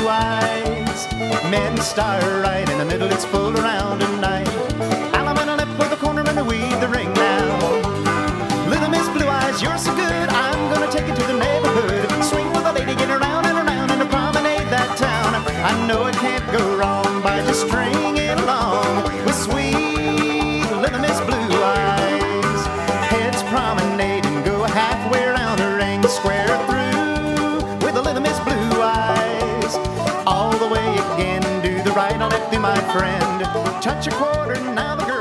eyes. Men star right in the middle, it's full around at night. Allemande lip with the corner and the weave the ring down. Little Miss Blue Eyes, you're so good, I'm gonna take you to the neighborhood. Swing with a lady, get around and around and promenade that town. I know it can't go wrong by just stringing along with sweet Little Miss Blue Eyes. Heads promenade and go halfway around the ring, square through with a Little Miss Blue Eyes. All the way again, do the right, I'll let you, my friend. Touch a quarter, now the girl